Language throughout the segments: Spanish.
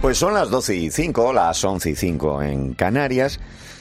Pues son las 12:05, las 11:05 en Canarias.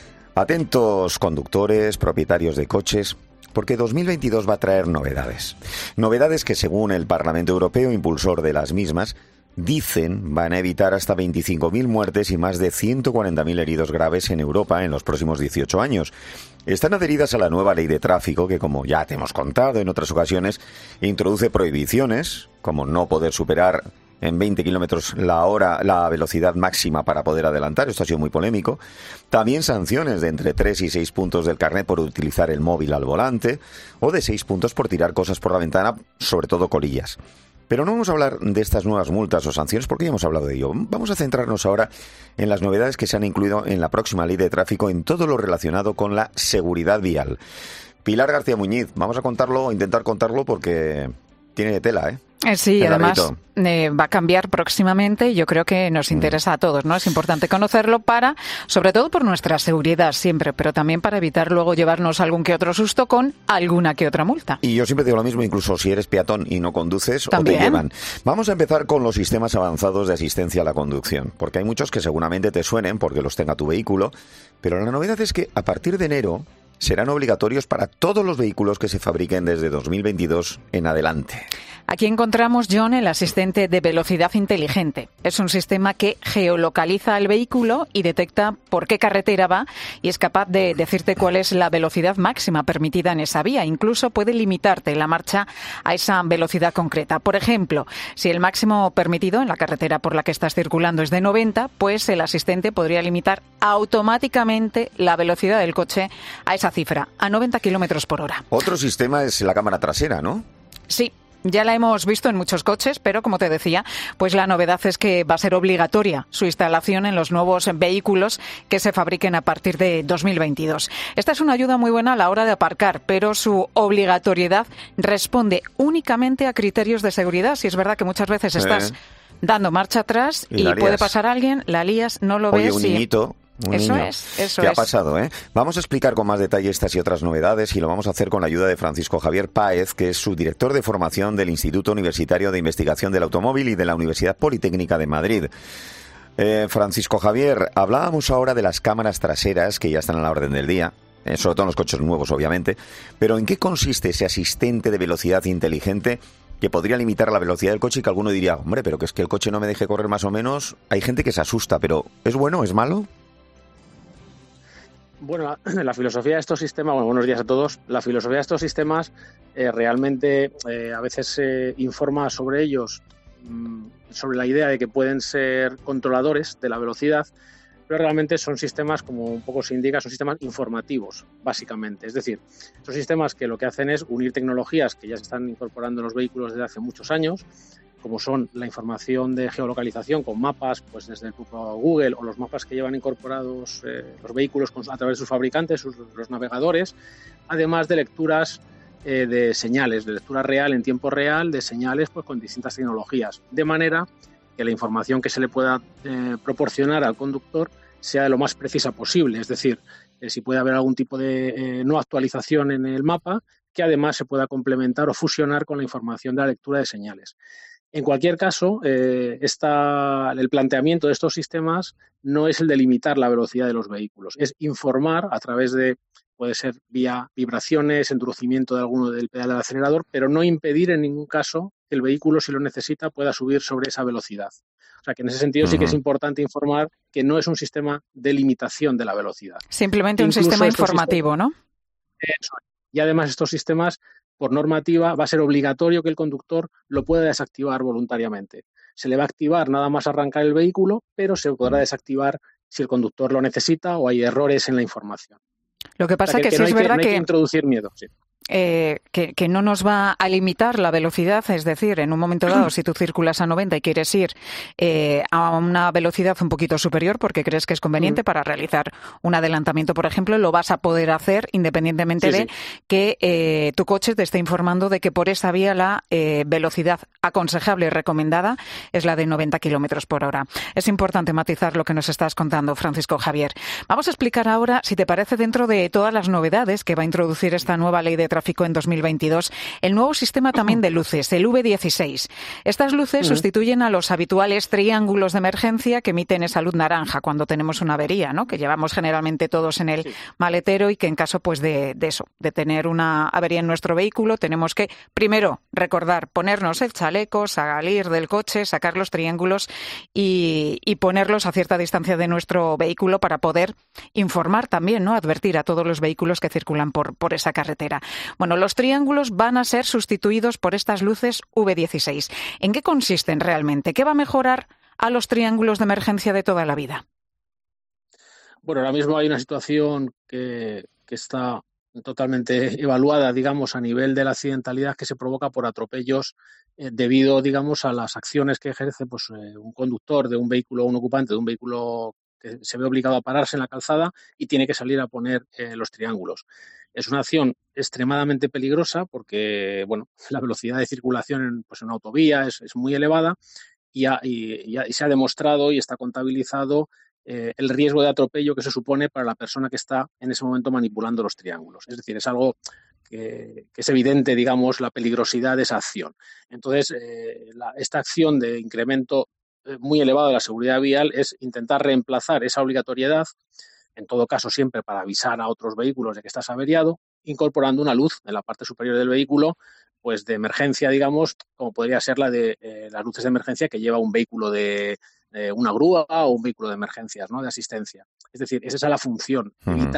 Atentos conductores, propietarios de coches, porque 2022 va a traer novedades. Novedades que, según el Parlamento Europeo, impulsor de las mismas, dicen van a evitar hasta 25.000 muertes y más de 140.000 heridos graves en Europa en los próximos 18 años. Están adheridas a la nueva ley de tráfico que, como ya te hemos contado en otras ocasiones, introduce prohibiciones, como no poder superar en 20 kilómetros la hora la velocidad máxima para poder adelantar. Esto ha sido muy polémico. También sanciones de entre 3 y 6 puntos del carnet por utilizar el móvil al volante, o de 6 puntos por tirar cosas por la ventana, sobre todo colillas. Pero no vamos a hablar de estas nuevas multas o sanciones porque ya hemos hablado de ello. Vamos a centrarnos ahora en las novedades que se han incluido en la próxima ley de tráfico en todo lo relacionado con la seguridad vial. Pilar García Muñiz, vamos a contarlo, intentar contarlo porque tiene tela, ¿eh? Sí, además va a cambiar próximamente y yo creo que nos interesa a todos, ¿no? Es importante conocerlo sobre todo por nuestra seguridad siempre, pero también para evitar luego llevarnos algún que otro susto con alguna que otra multa. Y yo siempre digo lo mismo, incluso si eres peatón y no conduces, ¿también? O te llevan. Vamos a empezar con los sistemas avanzados de asistencia a la conducción, porque hay muchos que seguramente te suenen porque los tenga tu vehículo, pero la novedad es que a partir de enero serán obligatorios para todos los vehículos que se fabriquen desde 2022 en adelante. Aquí encontramos, John, el asistente de velocidad inteligente. Es un sistema que geolocaliza al vehículo y detecta por qué carretera va y es capaz de decirte cuál es la velocidad máxima permitida en esa vía. Incluso puede limitarte la marcha a esa velocidad concreta. Por ejemplo, si el máximo permitido en la carretera por la que estás circulando es de 90, pues el asistente podría limitar automáticamente la velocidad del coche a esa cifra, a 90 kilómetros por hora. Otro sistema es la cámara trasera, ¿no? Sí. Ya la hemos visto en muchos coches, pero como te decía, pues la novedad es que va a ser obligatoria su instalación en los nuevos vehículos que se fabriquen a partir de 2022. Esta es una ayuda muy buena a la hora de aparcar, pero su obligatoriedad responde únicamente a criterios de seguridad. Si es verdad que muchas veces estás dando marcha atrás y puede pasar alguien, la lías, no lo ves. Un niñito. Eso ¿Qué ha pasado, eh? Vamos a explicar con más detalle estas y otras novedades y lo vamos a hacer con la ayuda de Francisco Javier Páez, que es subdirector de formación del Instituto Universitario de Investigación del Automóvil y de la Universidad Politécnica de Madrid. Francisco Javier, hablábamos ahora de las cámaras traseras que ya están a la orden del día, sobre todo en los coches nuevos, obviamente, pero ¿en qué consiste ese asistente de velocidad inteligente que podría limitar la velocidad del coche y que alguno diría, hombre, pero que es que el coche no me deje correr más o menos? Hay gente que se asusta, pero ¿es bueno, es malo? Bueno, la filosofía de estos sistemas, buenos días a todos. La filosofía de estos sistemas realmente a veces informa sobre ellos, sobre la idea de que pueden ser controladores de la velocidad, pero realmente son sistemas, como un poco se indica, son sistemas informativos, básicamente. Es decir, son sistemas que lo que hacen es unir tecnologías que ya se están incorporando en los vehículos desde hace muchos años, como son la información de geolocalización con mapas, pues desde el propio Google, o los mapas que llevan incorporados los vehículos a través de sus fabricantes, los navegadores, además de lecturas de señales, de lectura real en tiempo real, de señales pues con distintas tecnologías, de manera que la información que se le pueda proporcionar al conductor sea de lo más precisa posible, es decir, si puede haber algún tipo de no actualización en el mapa, que además se pueda complementar o fusionar con la información de la lectura de señales. En cualquier caso, el planteamiento de estos sistemas no es el de limitar la velocidad de los vehículos, es informar a través de, puede ser vía vibraciones, endurecimiento de alguno del pedal del acelerador, pero no impedir en ningún caso que el vehículo, si lo necesita, pueda subir sobre esa velocidad. O sea que en ese sentido sí que es importante informar que no es un sistema de limitación de la velocidad. Simplemente un sistema informativo, ¿no? Eso. Y además estos sistemas, por normativa, va a ser obligatorio que el conductor lo pueda desactivar voluntariamente. Se le va a activar nada más arrancar el vehículo, pero se podrá desactivar si el conductor lo necesita o hay errores en la información. Lo que pasa es que sí es verdad que no hay que introducir miedo, sí. Que no nos va a limitar la velocidad, es decir, en un momento dado, si tú circulas a 90 y quieres ir a una velocidad un poquito superior porque crees que es conveniente para realizar un adelantamiento, por ejemplo, lo vas a poder hacer independientemente de que tu coche te esté informando de que por esa vía la velocidad aconsejable y recomendada es la de 90 kilómetros por hora. Es importante matizar lo que nos estás contando, Francisco Javier. Vamos a explicar ahora, si te parece, dentro de todas las novedades que va a introducir esta nueva ley de tráfico en 2022 el nuevo sistema también de luces, el V16. Estas luces sustituyen a los habituales triángulos de emergencia que emiten esa luz naranja cuando tenemos una avería, ¿no? Que llevamos generalmente todos en el maletero y que en caso pues de tener una avería en nuestro vehículo tenemos que primero recordar ponernos el chaleco, salir del coche, sacar los triángulos y ponerlos a cierta distancia de nuestro vehículo para poder informar también, ¿no? Advertir a todos los vehículos que circulan por esa carretera. Bueno, los triángulos van a ser sustituidos por estas luces V16. ¿En qué consisten realmente? ¿Qué va a mejorar a los triángulos de emergencia de toda la vida? Bueno, ahora mismo hay una situación que está totalmente evaluada, digamos, a nivel de la accidentalidad que se provoca por atropellos debido, digamos, a las acciones que ejerce pues, un conductor de un vehículo o un ocupante de un vehículo que se ve obligado a pararse en la calzada y tiene que salir a poner los triángulos. Es una acción extremadamente peligrosa porque, bueno, la velocidad de circulación en una autovía es muy elevada y se ha demostrado y está contabilizado el riesgo de atropello que se supone para la persona que está en ese momento manipulando los triángulos. Es decir, es algo que es evidente, digamos, la peligrosidad de esa acción. Entonces, esta acción de incremento muy elevado de la seguridad vial es intentar reemplazar esa obligatoriedad, en todo caso siempre para avisar a otros vehículos de que estás averiado, incorporando una luz en la parte superior del vehículo, pues de emergencia, digamos, como podría ser la de las luces de emergencia que lleva un vehículo de una grúa o un vehículo de emergencias, ¿no? De asistencia. Es decir, esa es la función,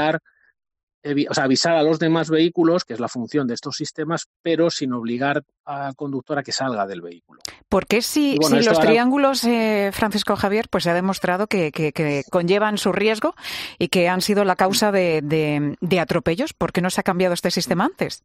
avisar a los demás vehículos, que es la función de estos sistemas, pero sin obligar al conductor a que salga del vehículo. Porque si los triángulos, Francisco Javier, pues se ha demostrado que conllevan su riesgo y que han sido la causa de atropellos, ¿por qué no se ha cambiado este sistema antes?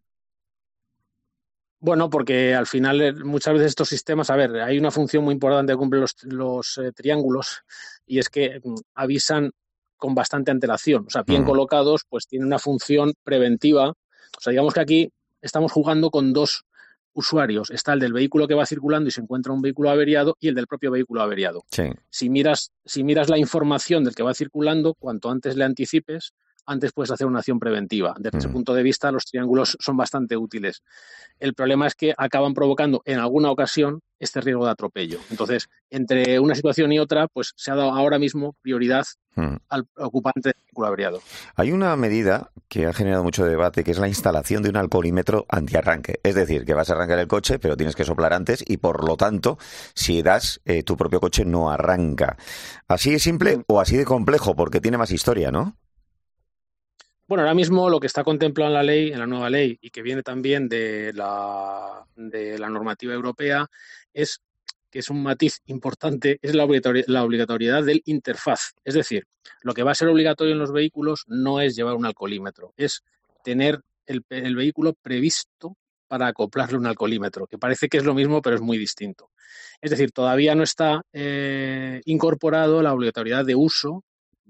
Bueno, porque al final muchas veces estos sistemas, hay una función muy importante que cumplen los triángulos y es que avisan con bastante antelación. O sea, bien colocados, pues tienen una función preventiva. O sea, digamos que aquí estamos jugando con dos usuarios. Está el del vehículo que va circulando y se encuentra un vehículo averiado y el del propio vehículo averiado. Sí. Si miras la información del que va circulando, cuanto antes le anticipes, antes puedes hacer una acción preventiva. Desde ese punto de vista, los triángulos son bastante útiles. El problema es que acaban provocando en alguna ocasión este riesgo de atropello. Entonces, entre una situación y otra, pues se ha dado ahora mismo prioridad al ocupante del vehículo averiado. Hay una medida que ha generado mucho debate, que es la instalación de un alcoholímetro antiarranque. Es decir, que vas a arrancar el coche, pero tienes que soplar antes y, por lo tanto, si das, tu propio coche no arranca. ¿Así de simple o así de complejo? Porque tiene más historia, ¿no? Bueno, ahora mismo lo que está contemplado en la ley, en la nueva ley, y que viene también de la normativa europea, es que es un matiz importante, es la obligatoriedad del interfaz. Es decir, lo que va a ser obligatorio en los vehículos no es llevar un alcoholímetro, es tener el vehículo previsto para acoplarle un alcoholímetro, que parece que es lo mismo, pero es muy distinto. Es decir, todavía no está incorporado la obligatoriedad de uso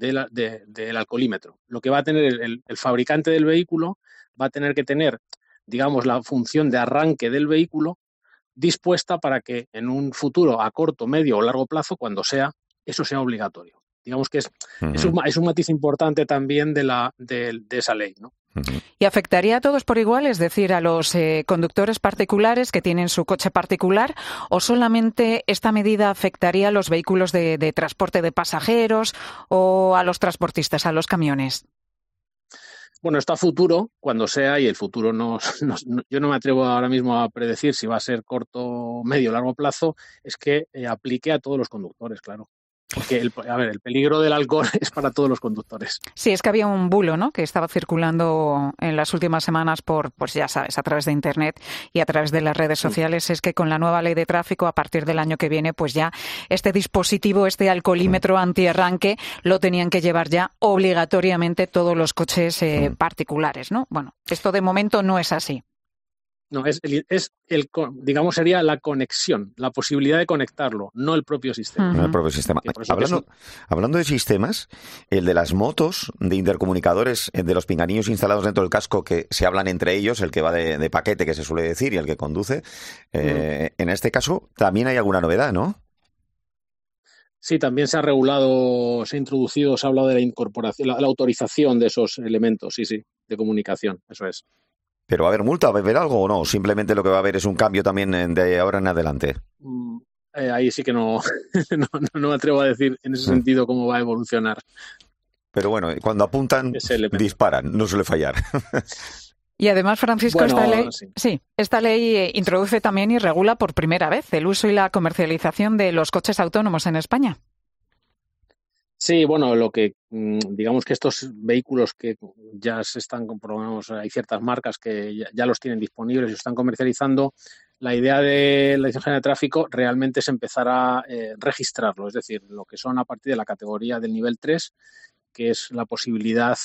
del alcoholímetro. Lo que va a tener el fabricante del vehículo va a tener que tener, digamos, la función de arranque del vehículo dispuesta para que en un futuro a corto, medio o largo plazo, cuando sea, eso sea obligatorio. Digamos que es un matiz importante también de esa ley, ¿no? ¿Y afectaría a todos por igual, es decir, a los conductores particulares que tienen su coche particular, o solamente esta medida afectaría a los vehículos de transporte de pasajeros o a los transportistas, a los camiones? Bueno, esto a futuro, cuando sea, y el futuro yo no me atrevo ahora mismo a predecir si va a ser corto, medio o largo plazo, es que aplique a todos los conductores, claro. Porque el peligro del alcohol es para todos los conductores. Sí, es que había un bulo, ¿no?, que estaba circulando en las últimas semanas pues ya sabes, a través de Internet y a través de las redes sociales, es que con la nueva ley de tráfico, a partir del año que viene, pues ya este dispositivo, este alcoholímetro antiarranque, lo tenían que llevar ya obligatoriamente todos los coches particulares, ¿no? Bueno, esto de momento no es así. No, digamos, sería la conexión, la posibilidad de conectarlo, no el propio sistema. No el propio sistema. Hablando de sistemas, el de las motos, de intercomunicadores, de los pinganillos instalados dentro del casco que se hablan entre ellos, el que va de paquete, que se suele decir, y el que conduce, en este caso también hay alguna novedad, ¿no? Sí, también se ha regulado, se ha introducido, se ha hablado de la incorporación, la autorización de esos elementos, sí, de comunicación, eso es. ¿Pero va a haber multa? ¿Va a haber algo o no? Simplemente lo que va a haber es un cambio también de ahora en adelante. Ahí sí que no me atrevo a decir en ese sentido cómo va a evolucionar. Pero bueno, cuando apuntan, disparan, no suele fallar. Y además, Francisco, esta ley introduce también y regula por primera vez el uso y la comercialización de los coches autónomos en España. Sí, bueno, digamos que estos vehículos que ya se están comprobando, hay ciertas marcas que ya los tienen disponibles y se están comercializando. La idea de la Dirección General de Tráfico realmente es empezar a registrarlo, es decir, lo que son a partir de la categoría del nivel 3, que es la posibilidad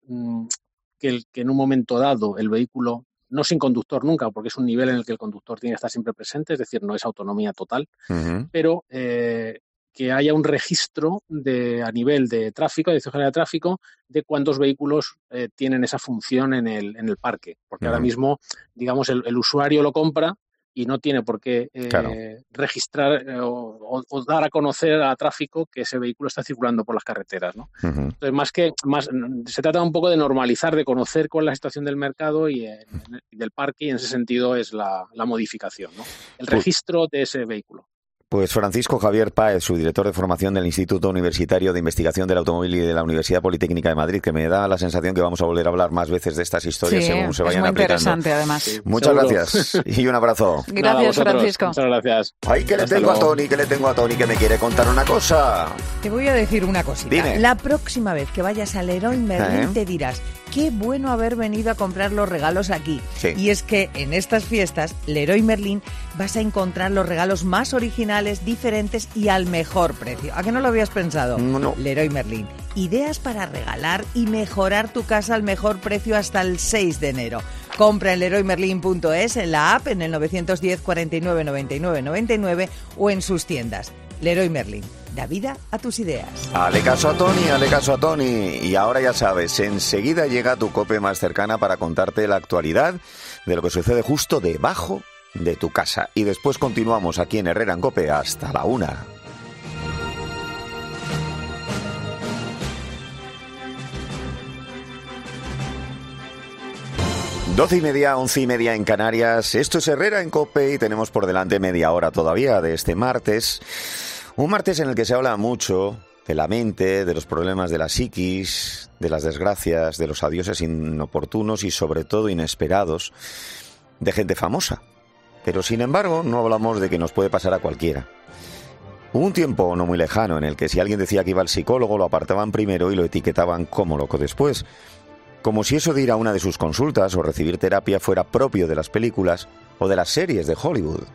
que en un momento dado el vehículo, no sin conductor nunca, porque es un nivel en el que el conductor tiene que estar siempre presente, es decir, no es autonomía total, pero que haya un registro a nivel de tráfico, de Dirección General de Tráfico, de cuántos vehículos tienen esa función en el parque. Porque ahora mismo, digamos, el usuario lo compra y no tiene por qué registrar o dar a conocer a tráfico que ese vehículo está circulando por las carreteras, ¿no? Entonces, se trata un poco de normalizar, de conocer cuál es la situación del mercado y del parque, y en ese sentido es la modificación, ¿no? El registro de ese vehículo. Pues Francisco Javier Páez, subdirector de formación del Instituto Universitario de Investigación del Automóvil y de la Universidad Politécnica de Madrid, que me da la sensación que vamos a volver a hablar más veces de estas historias según se vayan aplicando. Sí, es muy interesante además. Sí, muchas gracias y un abrazo. Gracias, Francisco. Muchas gracias. Ay, que le tengo a Tony, que me quiere contar una cosa. Te voy a decir una cosita. Dime. La próxima vez que vayas a Leroy Merlin te dirás, qué bueno haber venido a comprar los regalos aquí. Sí. Y es que en estas fiestas, Leroy Merlin, vas a encontrar los regalos más originales, diferentes y al mejor precio. ¿A qué no lo habías pensado? No. Leroy Merlin. Ideas para regalar y mejorar tu casa al mejor precio hasta el 6 de enero. Compra en leroymerlin.es, en la app, en el 910 49 99 99 o en sus tiendas. Leroy Merlin. Da vida a tus ideas. Hale caso a Tony. Y ahora ya sabes, enseguida llega tu COPE más cercana para contarte la actualidad de lo que sucede justo debajo de tu casa. Y después continuamos aquí en Herrera en COPE hasta la 1. 12:30, 11:30 en Canarias. Esto es Herrera en COPE y tenemos por delante media hora todavía de este martes. Un martes en el que se habla mucho de la mente, de los problemas de la psiquis, de las desgracias, de los adioses inoportunos y sobre todo inesperados de gente famosa. Pero sin embargo no hablamos de que nos puede pasar a cualquiera. Hubo un tiempo no muy lejano en el que si alguien decía que iba al psicólogo lo apartaban primero y lo etiquetaban como loco después. Como si eso de ir a una de sus consultas o recibir terapia fuera propio de las películas o de las series de Hollywood.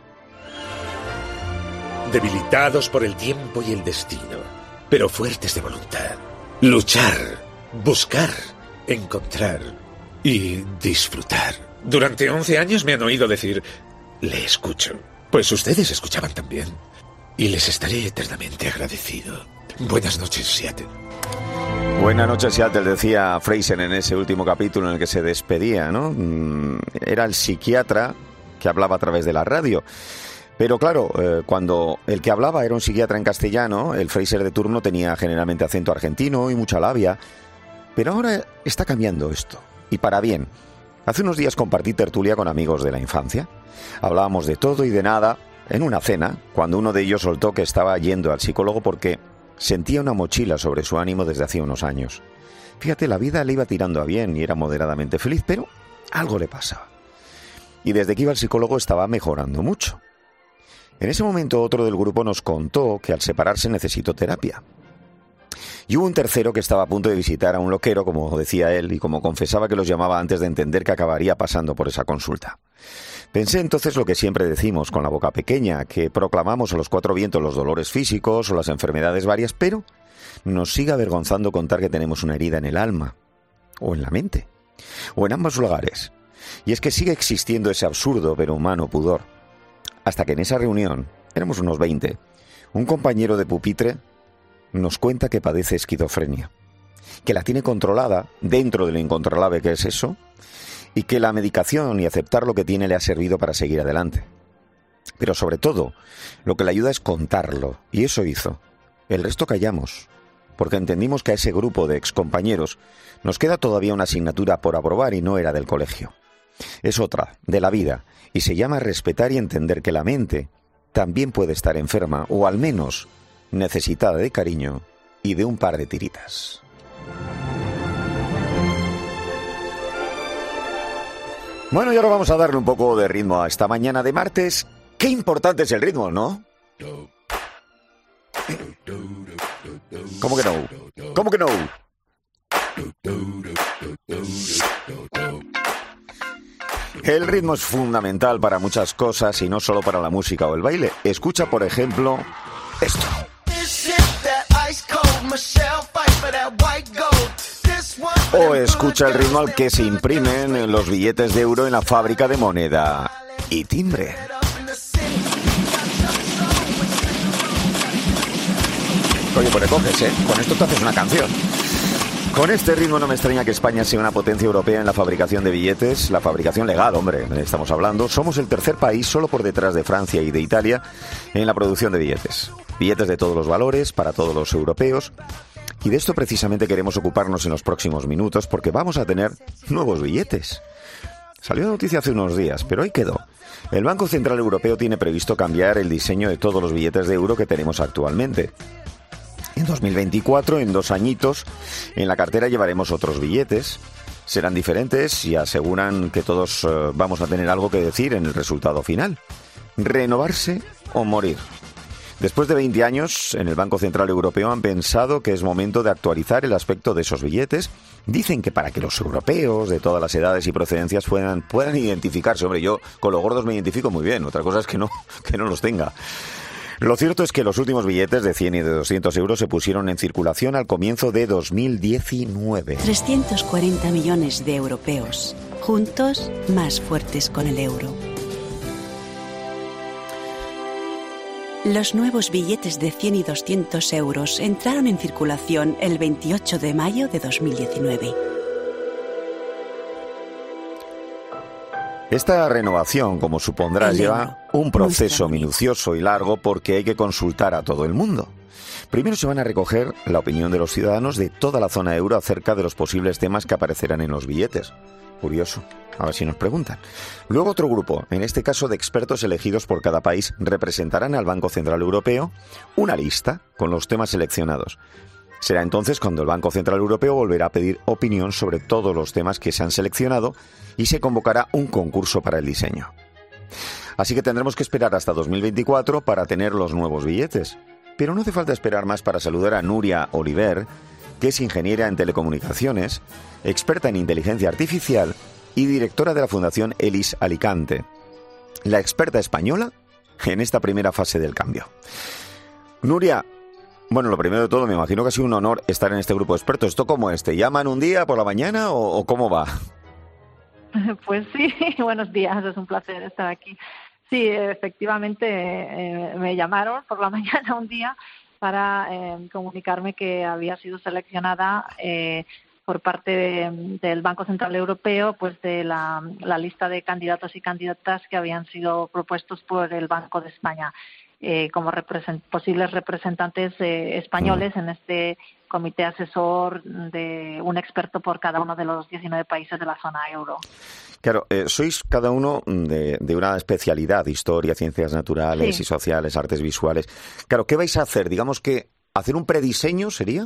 Debilitados por el tiempo y el destino, pero fuertes de voluntad. Luchar, buscar, encontrar y disfrutar. Durante 11 años me han oído decir, le escucho. Pues ustedes escuchaban también. Y les estaré eternamente agradecido. Buenas noches, Seattle. Buenas noches, Seattle, decía Fraser en ese último capítulo en el que se despedía, ¿no? Era el psiquiatra que hablaba a través de la radio. Pero claro, cuando el que hablaba era un psiquiatra en castellano, el Fraser de turno tenía generalmente acento argentino y mucha labia. Pero ahora está cambiando esto, y para bien. Hace unos días compartí tertulia con amigos de la infancia. Hablábamos de todo y de nada en una cena, cuando uno de ellos soltó que estaba yendo al psicólogo porque sentía una mochila sobre su ánimo desde hacía unos años. Fíjate, la vida le iba tirando a bien y era moderadamente feliz, pero algo le pasaba. Y desde que iba al psicólogo estaba mejorando mucho. En ese momento otro del grupo nos contó que al separarse necesitó terapia. Y hubo un tercero que estaba a punto de visitar a un loquero, como decía él, y como confesaba que los llamaba antes de entender que acabaría pasando por esa consulta. Pensé entonces lo que siempre decimos con la boca pequeña, que proclamamos a los cuatro vientos los dolores físicos o las enfermedades varias, pero nos sigue avergonzando contar que tenemos una herida en el alma, o en la mente, o en ambos lugares. Y es que sigue existiendo ese absurdo pero humano pudor. Hasta que en esa reunión, éramos unos 20, un compañero de pupitre nos cuenta que padece esquizofrenia, que la tiene controlada dentro de lo incontrolable que es eso, y que la medicación y aceptar lo que tiene le ha servido para seguir adelante. Pero sobre todo, lo que le ayuda es contarlo, y eso hizo. El resto callamos, porque entendimos que a ese grupo de excompañeros nos queda todavía una asignatura por aprobar y no era del colegio. Es otra, de la vida, y se llama respetar y entender que la mente también puede estar enferma, o al menos necesitada de cariño y de un par de tiritas. Bueno, y ahora vamos a darle un poco de ritmo a esta mañana de martes. Qué importante es el ritmo, ¿no? ¿Cómo que no? ¿Cómo que no? El ritmo es fundamental para muchas cosas y no solo para la música o el baile. Escucha, por ejemplo, esto. O escucha el ritmo al que se imprimen los billetes de euro en la fábrica de moneda y timbre. Oye, pues le coges, ¿eh? Con esto te haces una canción. Con este ritmo no me extraña que España sea una potencia europea en la fabricación de billetes, la fabricación legal, hombre, estamos hablando. Somos el tercer país, solo por detrás de Francia y de Italia, en la producción de billetes. Billetes de todos los valores, para todos los europeos. Y de esto precisamente queremos ocuparnos en los próximos minutos, porque vamos a tener nuevos billetes. Salió la noticia hace unos días, pero ahí quedó. El Banco Central Europeo tiene previsto cambiar el diseño de todos los billetes de euro que tenemos actualmente. En 2024, en 2 añitos, en la cartera llevaremos otros billetes. Serán diferentes y aseguran que todos vamos a tener algo que decir en el resultado final. Renovarse o morir. Después de 20 años, en el Banco Central Europeo han pensado que es momento de actualizar el aspecto de esos billetes. Dicen que para que los europeos de todas las edades y procedencias puedan identificarse. Hombre, yo con los gordos me identifico muy bien, otra cosa es que no los tenga. Lo cierto es que los últimos billetes de 100 y de 200 euros se pusieron en circulación al comienzo de 2019. 340 millones de europeos, juntos más fuertes con el euro. Los nuevos billetes de 100 y 200 euros entraron en circulación el 28 de mayo de 2019. Esta renovación, como supondrás, lleva un proceso minucioso y largo porque hay que consultar a todo el mundo. Primero se van a recoger la opinión de los ciudadanos de toda la zona euro acerca de los posibles temas que aparecerán en los billetes. Curioso, a ver si nos preguntan. Luego otro grupo, en este caso de expertos elegidos por cada país, representarán al Banco Central Europeo una lista con los temas seleccionados. Será entonces cuando el Banco Central Europeo volverá a pedir opinión sobre todos los temas que se han seleccionado y se convocará un concurso para el diseño. Así que tendremos que esperar hasta 2024 para tener los nuevos billetes. Pero no hace falta esperar más para saludar a Nuria Oliver, que es ingeniera en telecomunicaciones, experta en inteligencia artificial y directora de la Fundación ELIS Alicante, la experta española en esta primera fase del cambio. Nuria, bueno, lo primero de todo, me imagino que ha sido un honor estar en este grupo de expertos. ¿Esto cómo es? ¿Te llaman un día por la mañana o cómo va? Pues sí, buenos días, es un placer estar aquí. Sí, efectivamente me llamaron por la mañana un día para comunicarme que había sido seleccionada por parte del Banco Central Europeo, pues de la lista de candidatos y candidatas que habían sido propuestos por el Banco de España como posibles representantes españoles en este comité asesor de un experto por cada uno de los 19 países de la zona euro. Claro, sois cada uno de una especialidad, historia, ciencias naturales Sí. y sociales, artes visuales. Claro, ¿qué vais a hacer? Digamos que hacer un prediseño sería.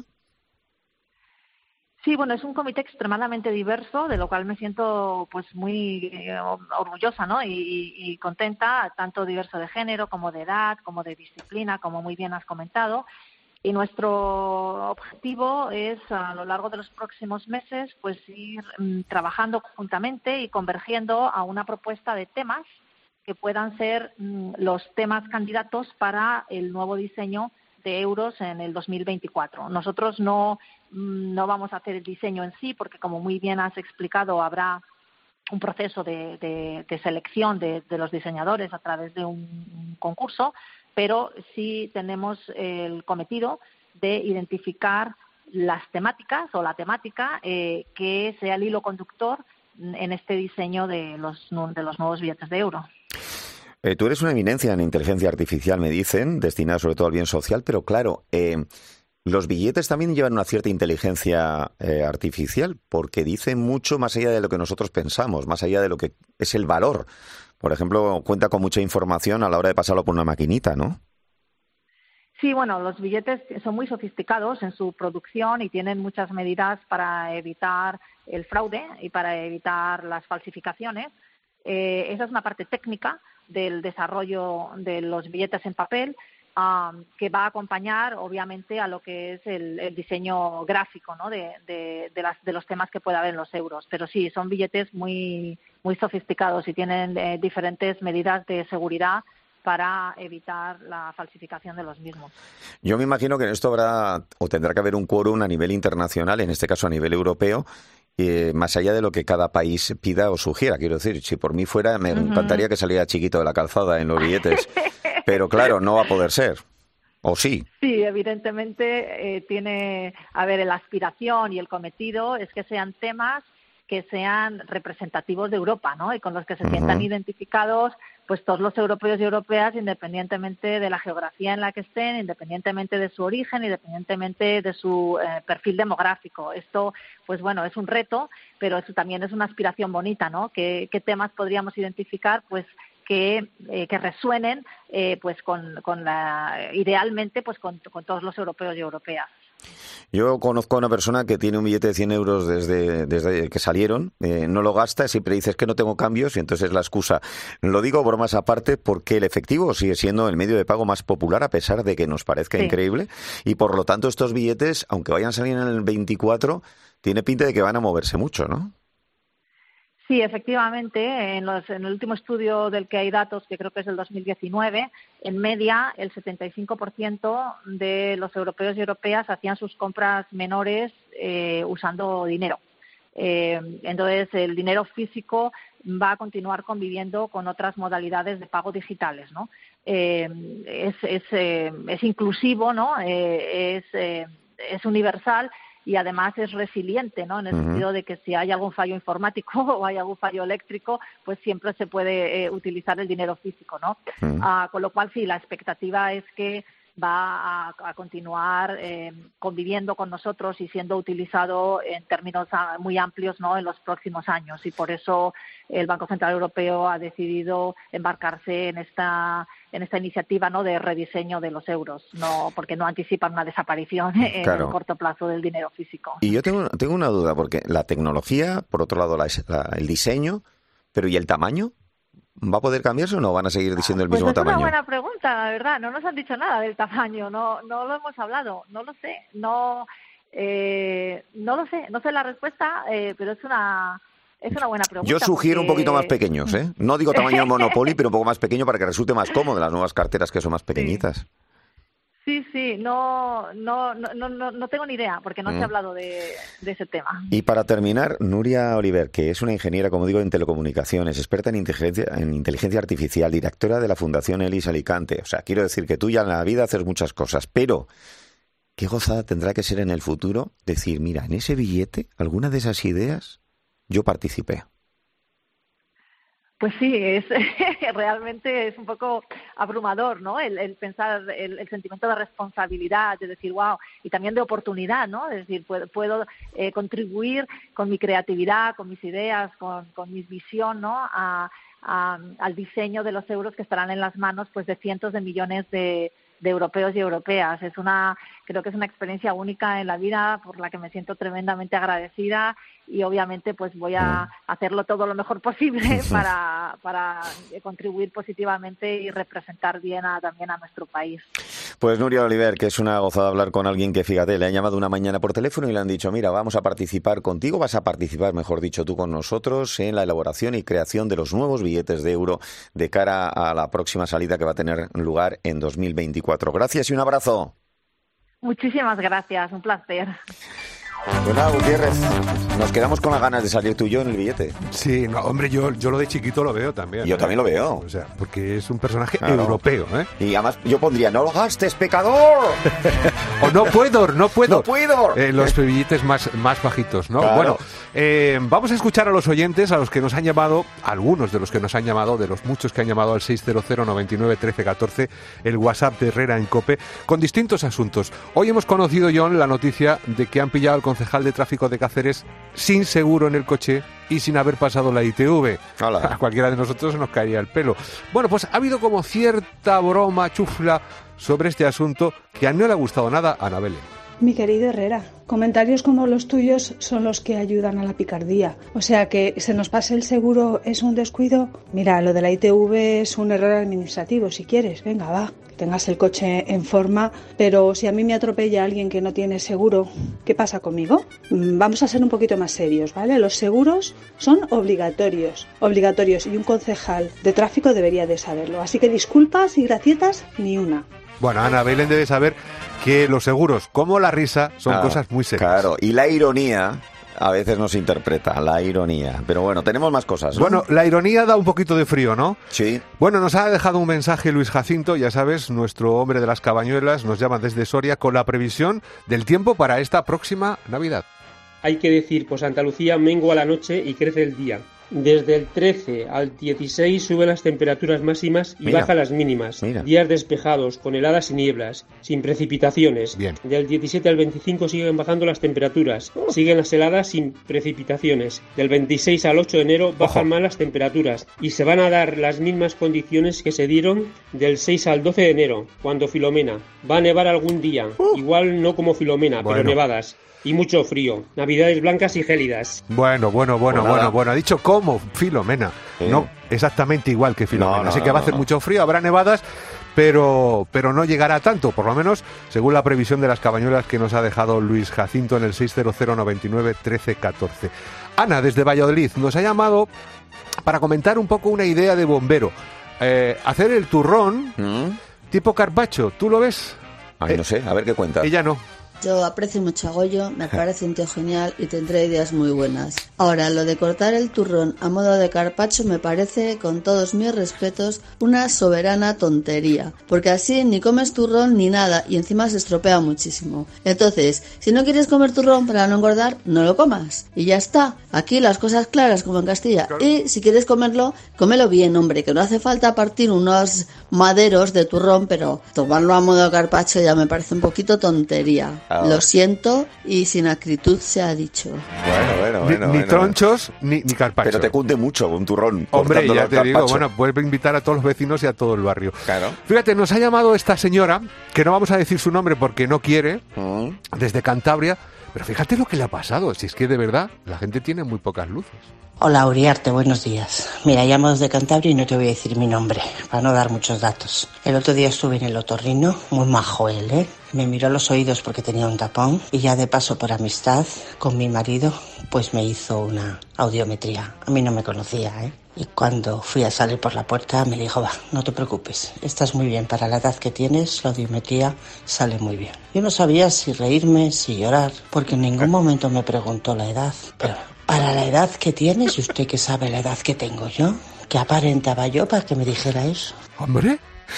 Sí, bueno, es un comité extremadamente diverso, de lo cual me siento pues muy orgullosa, ¿no? Y contenta, tanto diverso de género como de edad, como de disciplina, como muy bien has comentado. Y nuestro objetivo es, a lo largo de los próximos meses, pues ir trabajando conjuntamente y convergiendo a una propuesta de temas que puedan ser los temas candidatos para el nuevo diseño de euros en el 2024. Nosotros no vamos a hacer el diseño en sí, porque como muy bien has explicado, habrá un proceso de selección de los diseñadores a través de un concurso, pero sí tenemos el cometido de identificar las temáticas o la temática que sea el hilo conductor en este diseño de los nuevos billetes de euro. Tú eres una eminencia en inteligencia artificial, me dicen, destinada sobre todo al bien social, pero claro, Los billetes también llevan una cierta inteligencia artificial, porque dicen mucho más allá de lo que nosotros pensamos, más allá de lo que es el valor. Por ejemplo, cuenta con mucha información a la hora de pasarlo por una maquinita, ¿no? Sí, bueno, los billetes son muy sofisticados en su producción y tienen muchas medidas para evitar el fraude y para evitar las falsificaciones. Esa es una parte técnica del desarrollo de los billetes en papel, que va a acompañar, obviamente, a lo que es el diseño gráfico, ¿no? de los temas que puede haber en los euros. Pero sí, son billetes muy sofisticados y tienen diferentes medidas de seguridad para evitar la falsificación de los mismos. Yo me imagino que en esto habrá o tendrá que haber un quórum a nivel internacional, en este caso a nivel europeo, más allá de lo que cada país pida o sugiera. Quiero decir, si por mí fuera, me encantaría que saliera chiquito de la calzada en los billetes, pero claro, no va a poder ser. ¿O sí? Sí, evidentemente tiene, la aspiración y el cometido es que sean temas que sean representativos de Europa, ¿no? Y con los que se sientan identificados pues todos los europeos y europeas, independientemente de la geografía en la que estén, independientemente de su origen, independientemente de su perfil demográfico. Esto, pues bueno, es un reto, pero eso también es una aspiración bonita, ¿no? ¿Qué temas podríamos identificar? Pues que resuenen pues con idealmente pues con todos los europeos y europeas. Yo conozco a una persona que tiene un billete de 100 euros desde que salieron, no lo gasta, siempre dice que no tengo cambios y entonces es la excusa. Lo digo bromas aparte porque el efectivo sigue siendo el medio de pago más popular a pesar de que nos parezca increíble y por lo tanto estos billetes, aunque vayan a salir en el 24, tiene pinta de que van a moverse mucho, ¿no? Sí, efectivamente, en el último estudio del que hay datos, que creo que es del 2019, en media el 75% de los europeos y europeas hacían sus compras menores usando dinero. Entonces, el dinero físico va a continuar conviviendo con otras modalidades de pago digitales, ¿no? Es inclusivo, ¿no? Es universal. Y además es resiliente, ¿no? En el sentido de que si hay algún fallo informático o hay algún fallo eléctrico, pues siempre se puede utilizar el dinero físico, ¿no? Con lo cual, sí, la expectativa es que va a continuar conviviendo con nosotros y siendo utilizado en términos muy amplios, ¿no? En los próximos años. Y por eso el Banco Central Europeo ha decidido embarcarse en esta iniciativa, ¿no? De rediseño de los euros, no porque no anticipan una desaparición en el corto plazo del dinero físico. Y yo tengo una duda, porque la tecnología, por otro lado el diseño, pero ¿y el tamaño? ¿Va a poder cambiarse o no van a seguir diciendo el mismo tamaño? Es una buena pregunta, la verdad. No nos han dicho nada del tamaño, no lo hemos hablado, no lo sé, no lo sé, no sé la respuesta, pero es una buena pregunta. Yo sugiero un poquito más pequeños, ¿eh? No digo tamaño Monopoly, pero un poco más pequeño para que resulte más cómodo las nuevas carteras que son más pequeñitas. Sí, no tengo ni idea, porque no se ha hablado de ese tema. Y para terminar, Nuria Oliver, que es una ingeniera, como digo, en telecomunicaciones, experta en inteligencia artificial, directora de la Fundación ELIS Alicante. O sea, quiero decir que tú ya en la vida haces muchas cosas, pero qué gozada tendrá que ser en el futuro decir, mira, en ese billete, alguna de esas ideas, yo participé. Pues sí, realmente es un poco abrumador, ¿no? El pensar, el sentimiento de responsabilidad, de decir, wow, y también de oportunidad, ¿no? Es decir, puedo contribuir con mi creatividad, con mis ideas, con mi visión, ¿no? Al diseño de los euros que estarán en las manos, pues, de cientos de millones de europeos y europeas. Creo que es una experiencia única en la vida por la que me siento tremendamente agradecida y obviamente pues voy a hacerlo todo lo mejor posible para contribuir positivamente y representar bien también a nuestro país. Pues Nuria Oliver, que es una gozada hablar con alguien que, fíjate, le han llamado una mañana por teléfono y le han dicho, mira, vamos a participar contigo, vas a participar, mejor dicho, tú con nosotros en la elaboración y creación de los nuevos billetes de euro de cara a la próxima salida que va a tener lugar en 2024. Gracias y un abrazo. Muchísimas gracias, un placer. Pues nada, Gutiérrez, nos quedamos con las ganas de salir tú y yo en el billete. Sí, no, hombre, yo lo de chiquito lo veo también. Yo también lo veo. O sea, porque es un personaje Claro. europeo, ¿eh? Y además yo pondría, no lo gastes, pecador. O no puedo. No puedo. Los billetes más bajitos, ¿no? Claro. Bueno, vamos a escuchar a los oyentes, a los que nos han llamado, algunos de los que nos han llamado, de los muchos que han llamado al 600 99 13 14, el WhatsApp de Herrera en COPE, con distintos asuntos. Hoy hemos conocido, John, la noticia de que han pillado al concejal de tráfico de Cáceres sin seguro en el coche y sin haber pasado la ITV. Hola. A cualquiera de nosotros nos caería el pelo. Bueno, pues ha habido como cierta broma chufla sobre este asunto que no le ha gustado nada a Ana Belén. Mi querido Herrera, comentarios como los tuyos son los que ayudan a la picardía. O sea, que se nos pase el seguro es un descuido. Mira, lo de la ITV es un error administrativo, si quieres. Venga, va, que tengas el coche en forma. Pero si a mí me atropella alguien que no tiene seguro, ¿qué pasa conmigo? Vamos a ser un poquito más serios, ¿vale? Los seguros son obligatorios, y un concejal de tráfico debería de saberlo. Así que disculpas y gracietas, ni una. Bueno, Ana Belén debe saber que los seguros, como la risa, son cosas muy serias. Claro, y la ironía a veces nos interpreta, la ironía. Pero bueno, tenemos más cosas, ¿no? Bueno, la ironía da un poquito de frío, ¿no? Sí. Bueno, nos ha dejado un mensaje Luis Jacinto, ya sabes, nuestro hombre de las cabañuelas, nos llama desde Soria con la previsión del tiempo para esta próxima Navidad. Hay que decir, pues Santa Lucía mengua la noche y crece el día. Desde el 13 al 16 suben las temperaturas máximas y bajan las mínimas. Días despejados, con heladas y nieblas, sin precipitaciones. Bien. Del 17 al 25 siguen bajando las temperaturas. Siguen las heladas sin precipitaciones. Del 26 al 8 de enero bajan más las temperaturas. Y se van a dar las mismas condiciones que se dieron del 6 al 12 de enero, cuando Filomena. Va a nevar algún día. Igual no como Filomena, pero nevadas. Y mucho frío. Navidades blancas y gélidas. Bueno. Ha dicho como Filomena. No exactamente igual que Filomena. Así que va a hacer mucho frío, habrá nevadas, pero no llegará tanto, por lo menos según la previsión de las cabañuelas que nos ha dejado Luis Jacinto en el 600 99 13 14. Ana, desde Valladolid, nos ha llamado para comentar un poco una idea de bombero. Hacer el turrón tipo carpaccio, ¿tú lo ves? Ay, no sé, a ver qué cuentas. Ella no. Yo aprecio mucho a Goyo, me parece un tío genial y tendrá ideas muy buenas. Ahora, lo de cortar el turrón a modo de carpaccio me parece, con todos mis respetos, una soberana tontería. Porque así ni comes turrón ni nada y encima se estropea muchísimo. Entonces, si no quieres comer turrón para no engordar, no lo comas. Y ya está. Aquí las cosas claras como en Castilla. Y si quieres comerlo, cómelo bien, hombre, que no hace falta partir unos maderos de turrón, pero tomarlo a modo de carpaccio ya me parece un poquito tontería. Lo siento y sin acritud se ha dicho. Bueno. Ni tronchos ni carpaccio. Pero te cunde mucho un turrón. Hombre, ya te digo, bueno, puedes invitar a todos los vecinos y a todo el barrio. Claro. Fíjate, nos ha llamado esta señora, que no vamos a decir su nombre porque no quiere, desde Cantabria, pero fíjate lo que le ha pasado, si es que de verdad la gente tiene muy pocas luces. Hola Uriarte, buenos días. Mira, llamo desde Cantabria y no te voy a decir mi nombre, para no dar muchos datos. El otro día estuve en el otorrino, muy majo él, ¿eh? Me miró los oídos porque tenía un tapón y ya de paso por amistad con mi marido, pues me hizo una audiometría. A mí no me conocía, ¿eh? Y cuando fui a salir por la puerta me dijo, va, no te preocupes, estás muy bien para la edad que tienes, la audiometría sale muy bien. Yo no sabía si reírme, si llorar, porque en ningún momento me preguntó la edad, pero para la edad que tienes, y usted que sabe la edad que tengo yo, ¿qué aparentaba yo para que me dijera eso? Hombre,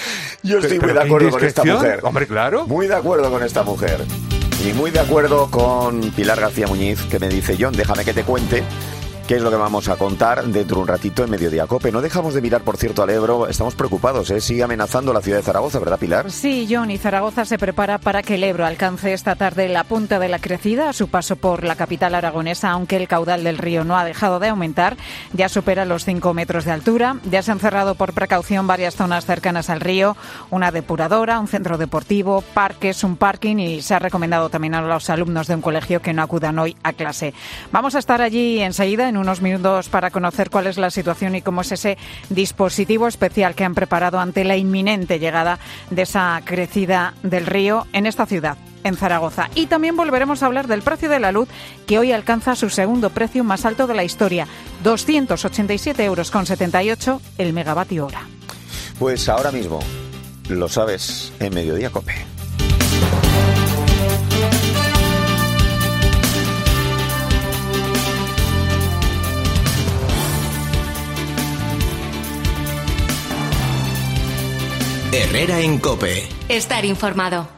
yo estoy muy de acuerdo con esta mujer. Hombre, claro. Muy de acuerdo con esta mujer. Y muy de acuerdo con Pilar García Muñiz, que me dice, John, déjame que te cuente qué es lo que vamos a contar dentro de un ratito en Mediodía Cope. No dejamos de mirar, por cierto, al Ebro. Estamos preocupados, ¿eh? Sigue amenazando la ciudad de Zaragoza, ¿verdad, Pilar? Sí, John, y Zaragoza se prepara para que el Ebro alcance esta tarde la punta de la crecida a su paso por la capital aragonesa, aunque el caudal del río no ha dejado de aumentar. Ya supera los 5 metros de altura. Ya se han cerrado por precaución varias zonas cercanas al río, una depuradora, un centro deportivo, parques, un parking, y se ha recomendado también a los alumnos de un colegio que no acudan hoy a clase. Vamos a estar allí enseguida, en unos minutos, para conocer cuál es la situación y cómo es ese dispositivo especial que han preparado ante la inminente llegada de esa crecida del río en esta ciudad, en Zaragoza. Y también volveremos a hablar del precio de la luz, que hoy alcanza su segundo precio más alto de la historia, 287,78 € el megavatio hora. Pues ahora mismo lo sabes en Mediodía Cope. Herrera en COPE. Estar informado.